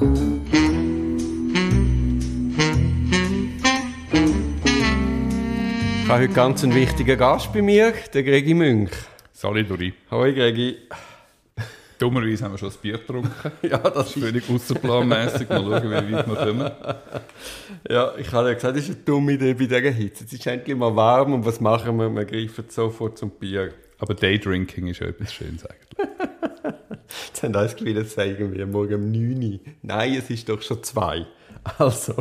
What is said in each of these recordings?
Ich habe heute ganz einen wichtigen Gast bei mir, den Gregi Münch. Salut, Dori. Hoi Gregi. Dummerweise haben wir schon ein Bier getrunken. Ja, das ist völlig ausserplanmässig. Mal schauen, wie weit wir kommen. Ja, ich habe ja gesagt, das ist eine dumme Idee bei dieser Hitze. Es ist endlich mal warm und was machen wir? Wir greifen sofort zum Bier. Aber Daydrinking ist ja etwas Schönes eigentlich. Jetzt haben alle das Gefühl, es sei irgendwie morgen um 9 Uhr. Nein, es ist doch schon 2. Also,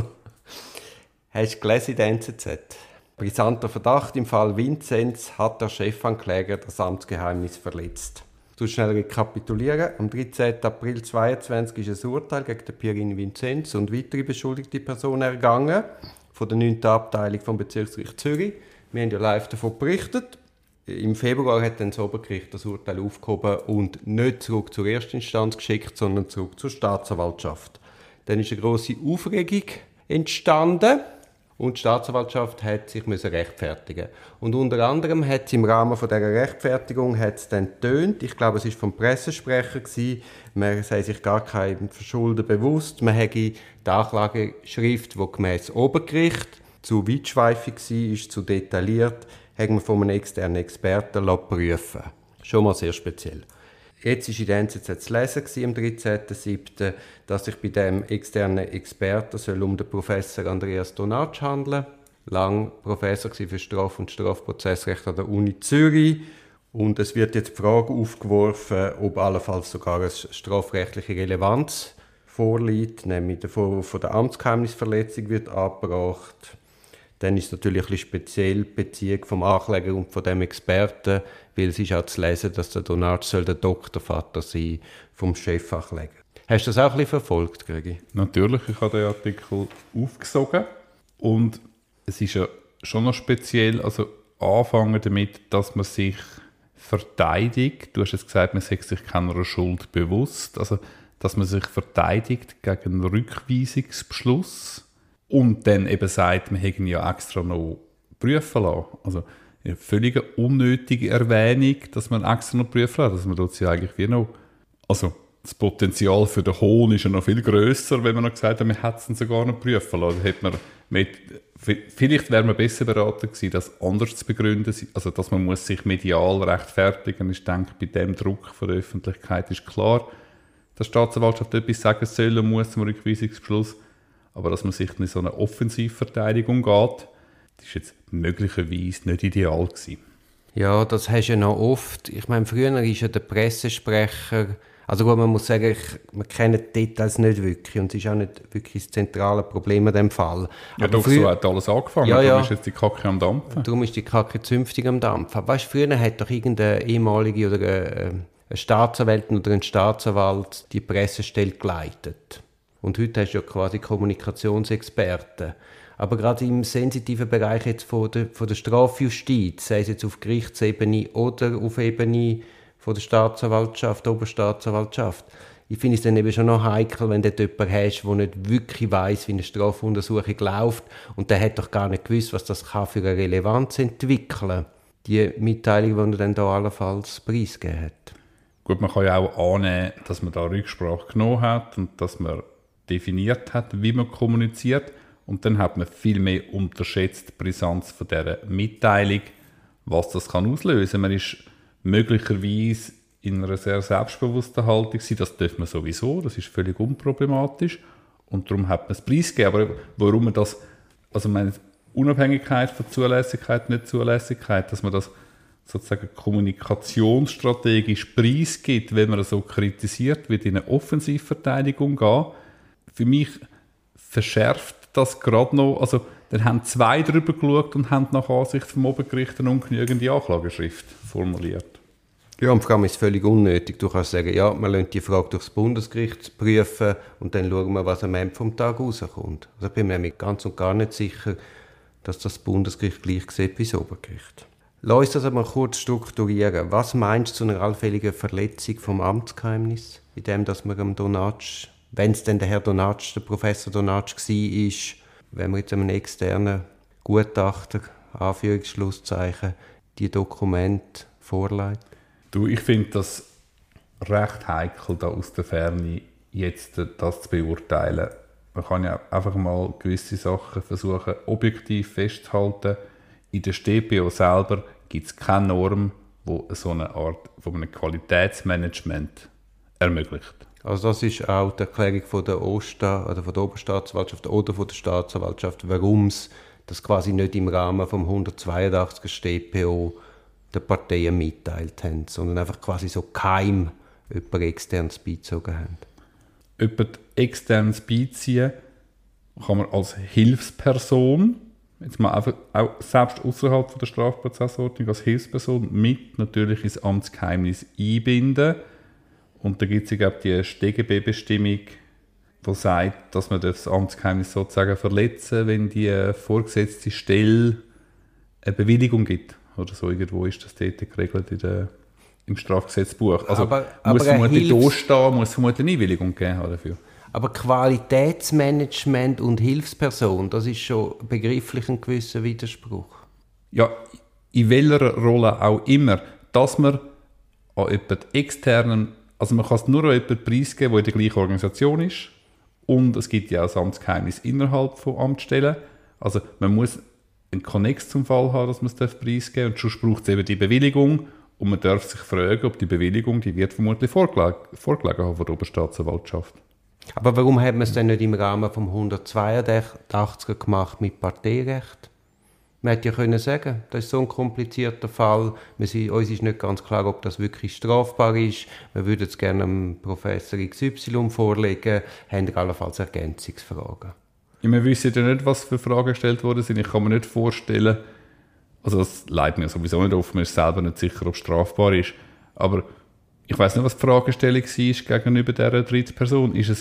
hast du gelesen in der NZZ? Brisanter Verdacht, im Fall Vinzenz hat der Chefankläger das Amtsgeheimnis verletzt. Du schnell rekapitulieren. Am 13. April 2022 ist ein Urteil gegen den Pierin Vinzenz und weitere beschuldigte Personen ergangen von der 9. Abteilung vom Bezirksgericht Zürich. Wir haben ja live davon berichtet. Im Februar hat dann das Obergericht das Urteil aufgehoben und nicht zurück zur Erstinstanz geschickt, sondern zurück zur Staatsanwaltschaft. Dann ist eine grosse Aufregung entstanden. Und die Staatsanwaltschaft hat sich rechtfertigen. Und unter anderem hat sie im Rahmen von dieser Rechtfertigung dann getönt, ich glaube, es war vom Pressesprecher, man sei sich gar kein Verschulden bewusst, man hätte die Anklageschrift, die gemäss Obergericht zu weitschweifig war, zu detailliert, hätte man von einem externen Experten prüfen lassen. Schon mal sehr speziell. Jetzt war in der NZZ zu lesen am 13.07., dass sich bei diesem externen Experten um den Professor Andreas Donatsch handeln soll. Lang Professor für Straf- und Strafprozessrecht an der Uni Zürich. Und es wird jetzt die Frage aufgeworfen, ob allenfalls sogar eine strafrechtliche Relevanz vorliegt, nämlich der Vorwurf von der Amtsgeheimnisverletzung wird angebracht. Dann ist es natürlich ein bisschen speziell die Beziehung vom Ankläger und von dem Experten, weil es ist auch zu lesen, dass der Donatsch der Doktorvater sein vom Chefankläger. Hast du das auch ein bisschen verfolgt, Gregi? Natürlich, ich habe den Artikel aufgesogen und es ist ja schon noch speziell, also anfangen damit, dass man sich verteidigt. Du hast jetzt gesagt, man sei sich keiner Schuld bewusst, also dass man sich verteidigt gegen einen Rückweisungsbeschluss. Und dann eben sagt, wir hätten ja extra noch prüfen lassen. Also eine völlig unnötige Erwähnung, dass man extra noch prüfen lassen. Dass man dort ja eigentlich wie noch... Also das Potenzial für den Hohn ist ja noch viel grösser, wenn man noch gesagt hat, wir hätten es sogar noch prüfen lassen. Hätte man vielleicht wäre man besser beraten gewesen, das anders zu begründen. Also dass man muss sich medial rechtfertigen muss. Ich denke, bei dem Druck von der Öffentlichkeit ist klar, dass die Staatsanwaltschaft etwas sagen soll und muss zum Rückweisungsbeschluss. Aber dass man sich in so eine Offensivverteidigung geht, das war jetzt möglicherweise nicht ideal gewesen. Ja, das hast du ja noch oft. Ich meine, früher ist ja der Pressesprecher, also gut, man muss sagen, wir kennen die Details nicht wirklich und es ist auch nicht wirklich das zentrale Problem in diesem Fall. Ja, doch, so hat alles angefangen, ja, darum ist jetzt die Kacke am Dampfen. Darum ist die Kacke zünftig am Dampfen. Weißt du, früher hat doch irgendeine ehemalige oder eine Staatsanwältin oder ein Staatsanwalt die Pressestelle geleitet. Und heute hast du ja quasi Kommunikationsexperten. Aber gerade im sensitiven Bereich jetzt von der Strafjustiz, sei es jetzt auf Gerichtsebene oder auf Ebene von der Staatsanwaltschaft, Oberstaatsanwaltschaft, ich finde es dann eben schon noch heikel, wenn du dort jemanden hast, der nicht wirklich weiss, wie eine Strafuntersuchung läuft und der hat doch gar nicht gewusst, was das kann für eine Relevanz entwickeln kann. Die Mitteilung, die er dann da allenfalls preisgegeben hat. Gut, man kann ja auch annehmen, dass man da Rücksprache genommen hat und dass man definiert hat, wie man kommuniziert. Und dann hat man viel mehr unterschätzt die Brisanz von dieser Mitteilung, was das kann auslösen. Man ist möglicherweise in einer sehr selbstbewussten Haltung, das darf man sowieso, das ist völlig unproblematisch. Und darum hat man es preisgegeben. Aber warum man das, also meine Unabhängigkeit von Zulässigkeit, nicht Zulässigkeit, dass man das sozusagen kommunikationsstrategisch preisgibt, wenn man so kritisiert, wie in eine Offensivverteidigung geht. Für mich verschärft das gerade noch, also dann haben 2 drüber geschaut und haben nach Ansicht vom Obergericht eine ungenügende Anklageschrift formuliert. Ja, und vor allem ist es völlig unnötig. Du kannst sagen, ja, wir lassen die Frage durchs Bundesgericht prüfen und dann schauen wir, was am Ende vom Tag rauskommt. Also ich bin mir nämlich ganz und gar nicht sicher, dass das Bundesgericht gleich sieht wie das Obergericht. Lass uns das einmal kurz strukturieren. Was meinst du zu einer allfälligen Verletzung vom Amtsgeheimnis? In dem, dass man am Donatsch, wenn es denn der Herr Donatsch, der Professor Donatsch war, wenn man jetzt einem externen Gutachter, Anführungsschlusszeichen, die Dokumente vorlegt? Du, ich finde das recht heikel, da aus der Ferne jetzt das zu beurteilen. Man kann ja einfach mal gewisse Sachen versuchen, objektiv festzuhalten. In der StPO selber gibt es keine Norm, die so eine Art von einem Qualitätsmanagement ermöglicht. Also das ist auch die Erklärung von der oder von der Oberstaatsanwaltschaft oder von der Staatsanwaltschaft, warum es das quasi nicht im Rahmen vom 182er StPO den Parteien mitteilt haben, sondern einfach quasi so geheim jemand externes beizogen haben. Jemand externes beiziehen kann man als Hilfsperson, jetzt mal einfach auch selbst außerhalb der Strafprozessordnung, als Hilfsperson mit natürlich ins Amtsgeheimnis einbinden. Und da gibt es ja die StGB-Bestimmung, die sagt, dass man das Amtsgeheimnis sozusagen verletzen, wenn die vorgesetzte Stelle eine Bewilligung gibt. Oder so irgendwo ist das dort geregelt im Strafgesetzbuch. Also aber muss vermutlich da stehen, muss vermutlich eine Einwilligung geben haben dafür. Aber Qualitätsmanagement und Hilfsperson, das ist schon begrifflich ein gewisser Widerspruch. Ja, in welcher Rolle auch immer, dass man an jemand externen, also man kann es nur an jemanden preisgeben, der in der gleichen Organisation ist, und es gibt ja auch das Amtsgeheimnis innerhalb von Amtsstellen. Also man muss einen Konnex zum Fall haben, dass man es preisgeben darf, und sonst braucht es eben die Bewilligung, und man darf sich fragen, ob die Bewilligung, die wird vermutlich vorgelegen haben von der Oberstaatsanwaltschaft. Aber warum hat man es denn nicht im Rahmen vom 182er gemacht mit Parteirecht? Man hätte ja können sagen, das ist so ein komplizierter Fall, uns ist nicht ganz klar, ob das wirklich strafbar ist, wir würden es gerne dem Professor XY vorlegen, haben allenfalls Ergänzungsfragen. Ja, wir wissen ja nicht, was für Fragen gestellt worden sind. Ich kann mir nicht vorstellen, also das leitet mir sowieso nicht auf, man ist selber nicht sicher, ob es strafbar ist, aber ich weiss nicht, was die Fragestellung war gegenüber dieser dritten Person. Ist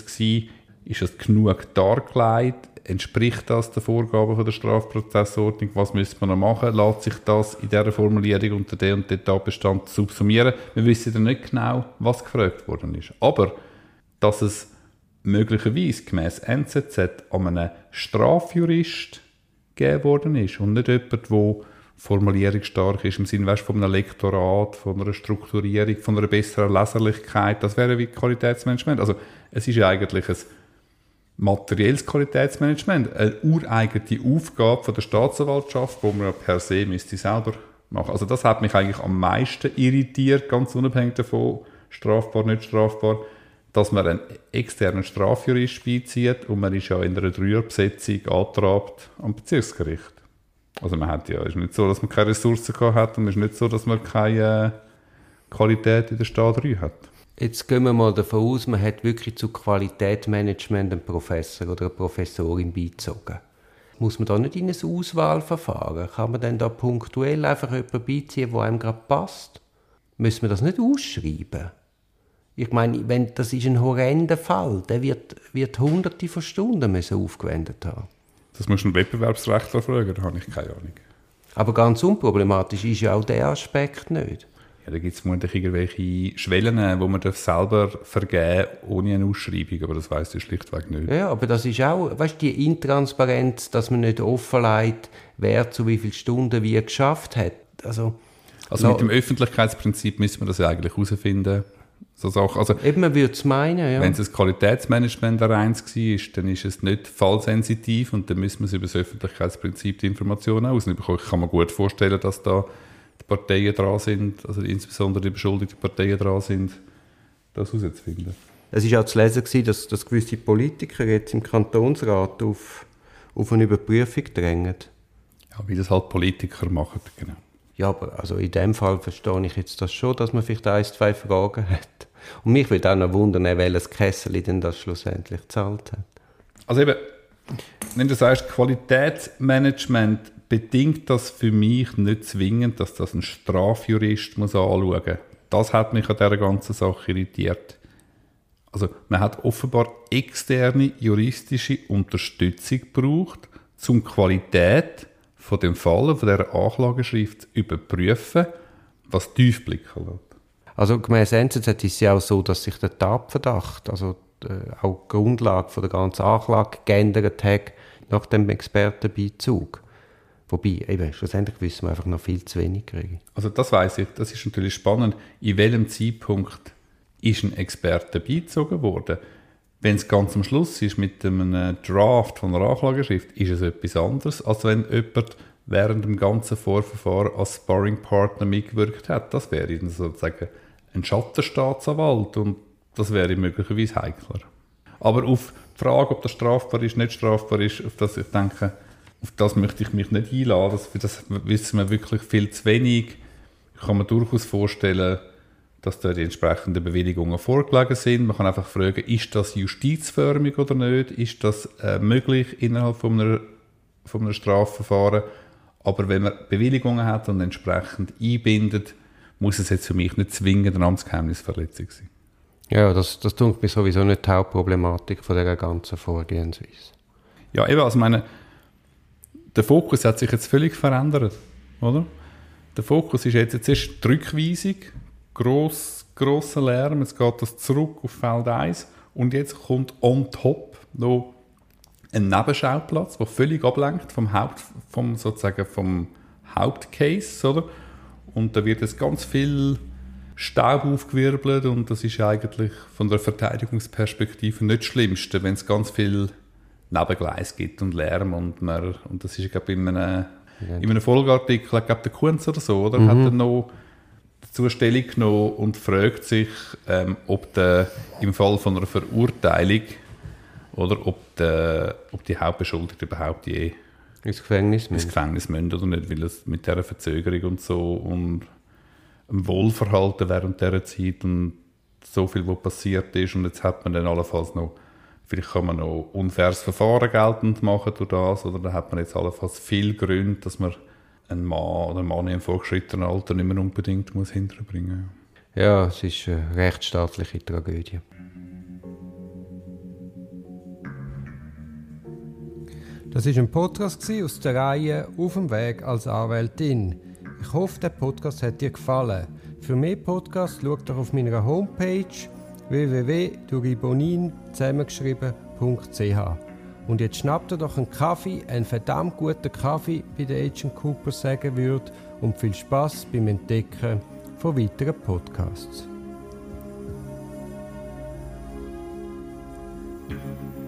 es genug dargelegt? Entspricht das den Vorgaben von der Strafprozessordnung? Was müsste man noch machen? Lässt sich das in dieser Formulierung unter den und den Tatbestand subsumieren? Wir wissen ja nicht genau, was gefragt worden ist. Aber dass es möglicherweise gemäss NZZ an einen Strafjurist gegeben worden ist und nicht jemand, der formulierungsstark ist, im Sinne von einem Lektorat, von einer Strukturierung, von einer besseren Leserlichkeit, das wäre wie Qualitätsmanagement. Also es ist ja eigentlich ein materielles Qualitätsmanagement, eine ureigene Aufgabe von der Staatsanwaltschaft, die man per se müsste selber machen. Also das hat mich eigentlich am meisten irritiert, ganz unabhängig davon, strafbar, nicht strafbar, dass man einen externen Strafjurist beizieht und man ist ja in einer Dreierbesetzung angetrabt am Bezirksgericht. Also man hat ja, es ist nicht so, dass man keine Ressourcen gehabt hat, und es ist nicht so, dass man keine Qualität in der Stadt 3 hat. Jetzt gehen wir mal davon aus, man hat wirklich zu Qualitätsmanagement einen Professor oder eine Professorin beizogen. Muss man da nicht in ein Auswahlverfahren? Kann man denn da punktuell einfach jemanden beiziehen, der einem gerade passt? Müssen wir das nicht ausschreiben? Ich meine, das ist ein horrender Fall, der wird hunderte von Stunden müssen aufgewendet haben. Das musst du einen Wettbewerbsrechtler fragen, da habe ich keine Ahnung. Aber ganz unproblematisch ist ja auch der Aspekt nicht. Ja, da gibt es vermutlich irgendwelche Schwellen, die man selber vergeben darf, ohne eine Ausschreibung, aber das weiss du schlichtweg nicht. Ja, aber das ist auch, weißt du, die Intransparenz, dass man nicht offenlegt, wer zu wie vielen Stunden wie geschafft hat. Also mit dem Öffentlichkeitsprinzip müssen wir das ja eigentlich herausfinden. So Sachen. Also, eben, man würde es meinen, ja. Wenn es ein Qualitätsmanagement der eins war, dann ist es nicht fallsensitiv, und dann müssen wir über das Öffentlichkeitsprinzip die Informationen ausbekommen. Ich kann mir gut vorstellen, dass da die Parteien dran sind, also insbesondere die beschuldigten Parteien dran sind, das herauszufinden. Es war auch zu lesen, dass gewisse Politiker jetzt im Kantonsrat auf eine Überprüfung drängen. Ja, wie das halt Politiker machen, genau. Ja, aber also in dem Fall verstehe ich jetzt das schon, dass man vielleicht 1, 2 Fragen hat. Und mich würde auch noch wundern, welches Kessel denn das schlussendlich gezahlt hat. Also eben, wenn du sagst, Qualitätsmanagement, bedingt das für mich nicht zwingend, dass das ein Strafjurist muss anschauen muss. Das hat mich an dieser ganzen Sache irritiert. Also man hat offenbar externe juristische Unterstützung gebraucht, um die Qualität von dem Fall, von dieser Anklageschrift zu überprüfen, was tief blicken lässt. Also gemäss NZZ ist es ja auch so, dass sich der Tatverdacht, also auch die Grundlage von der ganzen Anklage geändert hat nach dem Expertenbeizug. Wobei, eben, schlussendlich wissen wir einfach noch viel zu wenig. Also das weiss ich, das ist natürlich spannend. In welchem Zeitpunkt ist ein Experte beizogen worden? Wenn es ganz am Schluss ist mit einem Draft von einer Anklageschrift, ist es etwas anderes, als wenn jemand während dem ganzen Vorverfahren als Sparringpartner mitgewirkt hat. Das wäre dann sozusagen ein Schattenstaatsanwalt und das wäre möglicherweise heikler. Aber auf die Frage, ob das strafbar ist, nicht strafbar ist, auf das ich denke, auf das möchte ich mich nicht einladen. Das wissen wir wirklich viel zu wenig. Ich kann mir durchaus vorstellen, dass da die entsprechenden Bewilligungen vorgelegen sind. Man kann einfach fragen, ist das justizförmig oder nicht? Ist das möglich innerhalb von einem Strafverfahren? Aber wenn man Bewilligungen hat und entsprechend einbindet, muss es jetzt für mich nicht zwingend eine Amtsgeheimnisverletzung sein. Ja, das tut mir sowieso nicht die Hauptproblematik von dieser ganzen Vorgehensweise. Ja, eben, also meine, der Fokus hat sich jetzt völlig verändert, oder? Der Fokus ist jetzt erst die Rückweisung, grosser Lärm, jetzt geht das zurück auf Feld 1 und jetzt kommt on top noch ein Nebenschauplatz, der völlig ablenkt vom Hauptcase, oder? Und da wird jetzt ganz viel Staub aufgewirbelt und das ist eigentlich von der Verteidigungsperspektive nicht das Schlimmste, wenn es ganz viel Nebengleis gibt und Lärm und das ist, glaube ich, in einem Folgeartikel, ich glaube, der Kunz oder so, oder? Hat er noch dazu Stellung genommen und fragt sich, ob im Fall von einer Verurteilung oder ob die Hauptbeschuldigten überhaupt je ins Gefängnis müssen oder nicht, weil es mit dieser Verzögerung und so und dem Wohlverhalten während dieser Zeit und so viel, was passiert ist und jetzt hat man dann allenfalls noch, vielleicht kann man noch unfaires Verfahren geltend machen durch das oder dann hat man jetzt allenfalls viel Gründe, dass man einen Mann oder einen Mann im fortgeschrittenen Alter nicht mehr unbedingt muss hinterbringen muss. Ja, es ist eine rechtsstaatliche Tragödie. Das war ein Podcast aus der Reihe «Auf dem Weg als Anwältin». Ich hoffe, der Podcast hat dir gefallen. Für mehr Podcasts schau doch auf meiner Homepage www.duribonin zusammengeschrieben.ch. Und jetzt schnapp dir doch einen Kaffee, einen verdammt guten Kaffee, wie der Agent Cooper sagen würde, und viel Spass beim Entdecken von weiteren Podcasts.